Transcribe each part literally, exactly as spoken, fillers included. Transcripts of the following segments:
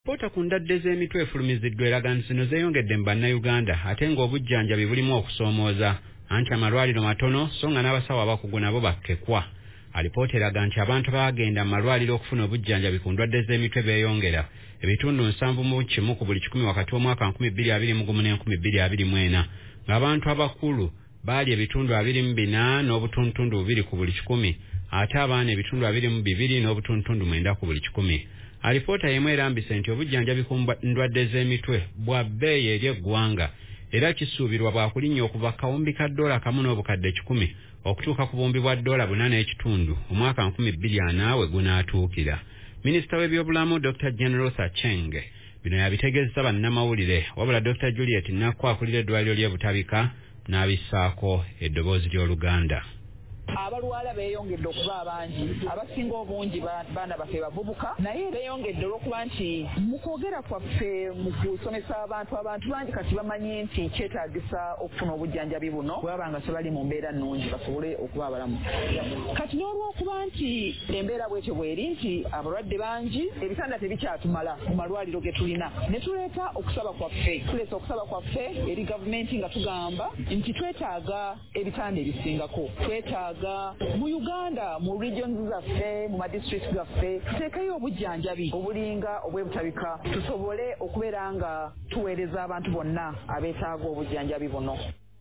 Pota ku ndwadde z'emitwe efulumiziddwa eraga nti zino zeeyongedde mu bannayuganda ate ng'obujjanjabi bulimu okusoomooza anti amalwaliro matono so nga n'abasawo abakugu nabo bakkekwa. Alipoota eraga nti abantu baagenda mu malwaliro okufuna obujjanjabi ku ndwadde z'emitwe beeyongera ebitundu nsanvu mu kimu ku buli kikumi wakati w'omwaka nkumi bbiri abiri mu gumu n'enkumi bbiri abiri mu ena ng'abantu abakulu baali ebitundu abiri mu bina n'obutuntundu bubiri ku buli kikumi ate abaana ebitundu abiri mu bibiri n'obutuntundu mwenda ku buli kikumi. Alipoota yemu erambise nti obujjanjabi ku ndwadde z'emitwe bwa bbeeyi eri eggwanga era kisuubirwa bwakulinnya okuva kawumbi ka ddoola kamu n'obukadde kikumi okutuuka ku buwumbi bwa ddoola buna n'ekitundu omwaka nkumi bbiri ana we gunaatuukira. Minisita w'ebyobulamu Doctor General Sacheng bino yabitegeezesa bannamawulire wabula Doctor Juliet Nakku akulira eddwaliro ly'e Butabika n'abissaako eddoboozi ly'Oluganda. Abalwala beeyongedde okuba abangi abasinga obungi baana baffe bavubuka naye beeyongedde olw'okuba nti mu kwogera kwaffe mu kusomesa abantu abantu bangi kati bamanyi nti kyetaagisa okufuna obujjanjabi buno bwaba nga tebali mu mbeera nnungi basobole okuba abalamu. Kati n'olw'okuba nti embeera bwetyo bweri nti abalwadde bangi ebitanda tebikyatumala mu malwaliro ge tulina ne tuleeta okusaba kwaffe tuleeta okusaba kwaffe eri gavumenti nga tugamba nti twetaaga ebitanda ebisingako twetaaga mu Uganda mu regions zaffe mu madistrict gaffe tuteekayo obujjanjabi obulinga obwebutabika tusobole okubeera nga tuweereza abantu bonna abeetaaga obujjanjabi buno.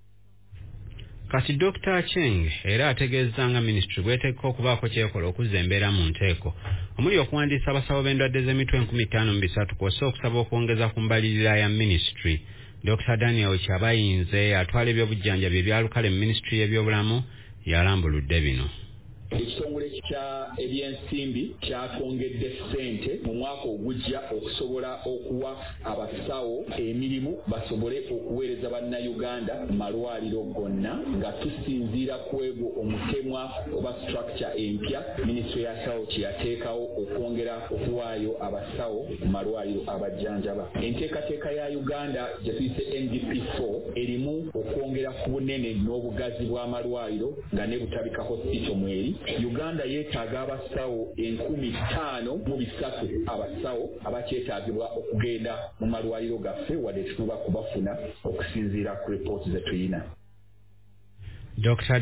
Kati Doctor Cheng era ategeezza nga ministry bw'eteeka okubaako kyekola okuzza embeera mu nteeko omuli okuwandiisa abasawo b'endwadde z'emitwe enkumi ttaano mu bisatu kw'ossa okusaba okwongeza ku mbalirira ya ministry. Doctor Daniel Kyabayinze atwala ebyobujjanjabi ebyalukale mu ministry y'ebyobulamu yalambuludde bino. Ekitongole kya ebyensimbi kyatwongedde ssente mu mwaka ogujja okusobola okuwa abasawo emirimu basobole okuweereza bannayuganda mu malwaliro gonna nga tusinziira ku egwo omutemwa oba structure empya minisitule ya sawo kye yateekawo okwongera okuwaayo abasawo mu malwaliro abajjanjaba. Enteekateeka ya Uganda gye tuyise N D P four erimu okwongera ku bunene n'obugazi bw'amalwaliro nga ne Butabika hospital mweri. Uganda yeetaaga abasawo enkumi ttaano mu bisatu abasawo abakyetaagibwa okugenda mu malwaliro gaffe wadde tutuba kubafuna okusinziira ku ripooti ze tuyina. Doctor